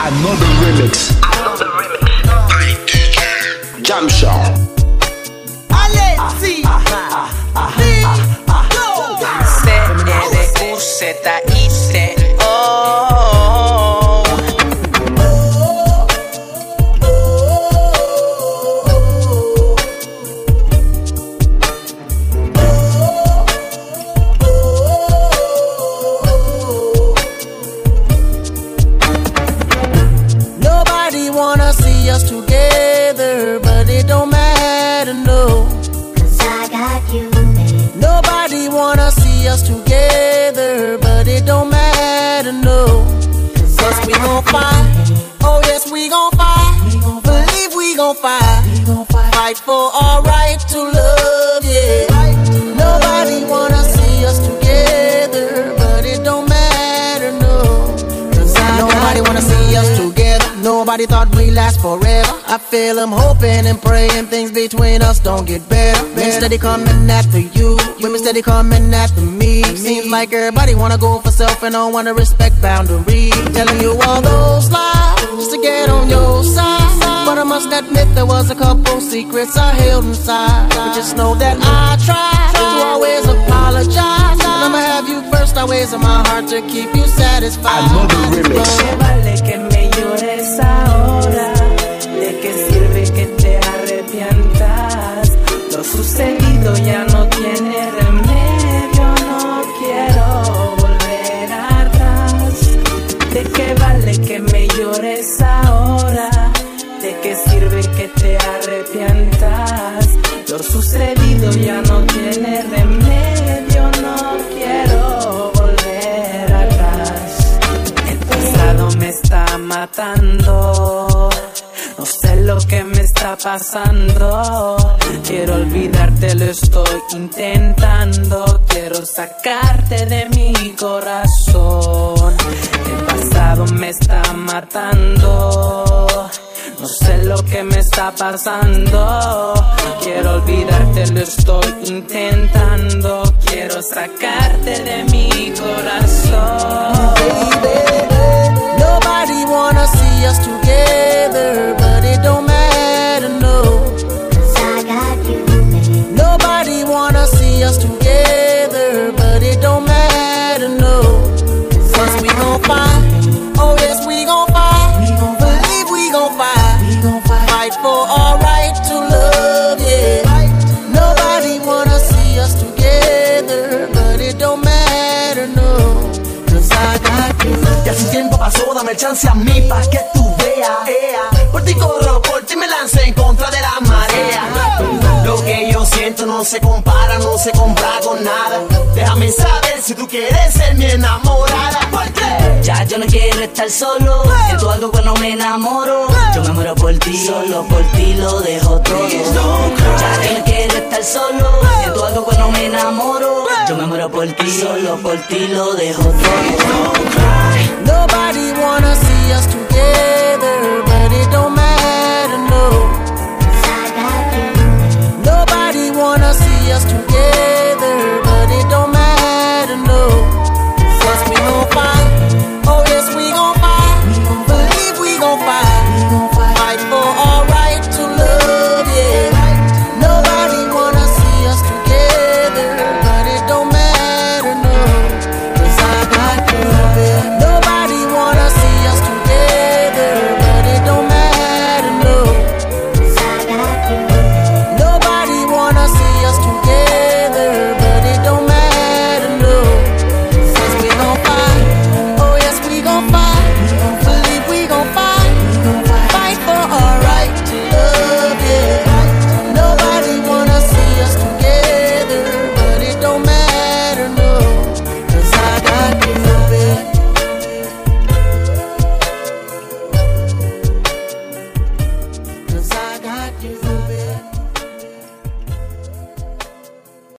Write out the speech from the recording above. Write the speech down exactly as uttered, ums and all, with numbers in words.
Another remix. Another remix. Jam Show. Allez, si. C L E U Z I C O. Nobody wanna see us together, but it don't matter, no. Cause I got you, babe. Nobody wanna see us together, but it don't matter, no. Cause we gon' fight, oh yes we gon' fight. Believe we gon' fight, fight for our right to love, yeah. Nobody wanna see us together, but it don't matter, no. Cause I nobody wanna see us together. Nobody thought we'd last forever. I feel them hoping and praying things between us don't get better. Men steady coming after you, women steady coming after me. Seems like everybody wanna go for self and don't wanna respect boundaries. Telling you all those lies just to get on your side. But I must admit there was a couple secrets I held inside. But just know that I tried to always apologize. And I'ma have you first always in my heart to keep you satisfied. Another remix. Vale que me llores ahora, ¿de qué sirve que te arrepientas? Lo sucedido ya no tiene remedio, no quiero volver atrás. ¿De qué vale que me llores ahora? ¿De qué sirve que te arrepientas? Lo sucedido ya no tiene remedio, no quiero volver atrás. El pasado me está matando, no sé lo que me está pasando. Quiero olvidarte, lo estoy intentando. Quiero sacarte de mi corazón. El pasado me está matando, no sé lo que me está pasando. Quiero olvidarte, lo estoy intentando. Quiero sacarte de mi corazón. Baby, nobody wanna see us together, but it don't matter, no. Cause I got you, babe. Nobody wanna see us together, but it don't matter, no. Cause we gon' fight, oh yes we gon' fight. Believe we gon' fight, fight for our right to love, yeah. Nobody wanna see us together, but it don't matter, no. Cause I got you. Ya su tiempo pasó, dame chance a mí pa' que tú veas. Por ti corro, por ti me lancé en contra de la marea. Lo que yo siento no se compara, no se compra con nada. Déjame saber si tú quieres ser mi enamorada. ¿Por qué? Ya yo no quiero estar solo, siento algo cuando me enamoro. Yo me muero por ti, solo por ti lo dejo todo. Ya yo no quiero estar solo, siento algo cuando me enamoro. Yo me muero por ti, solo por ti lo dejo todo. Nobody wanna see us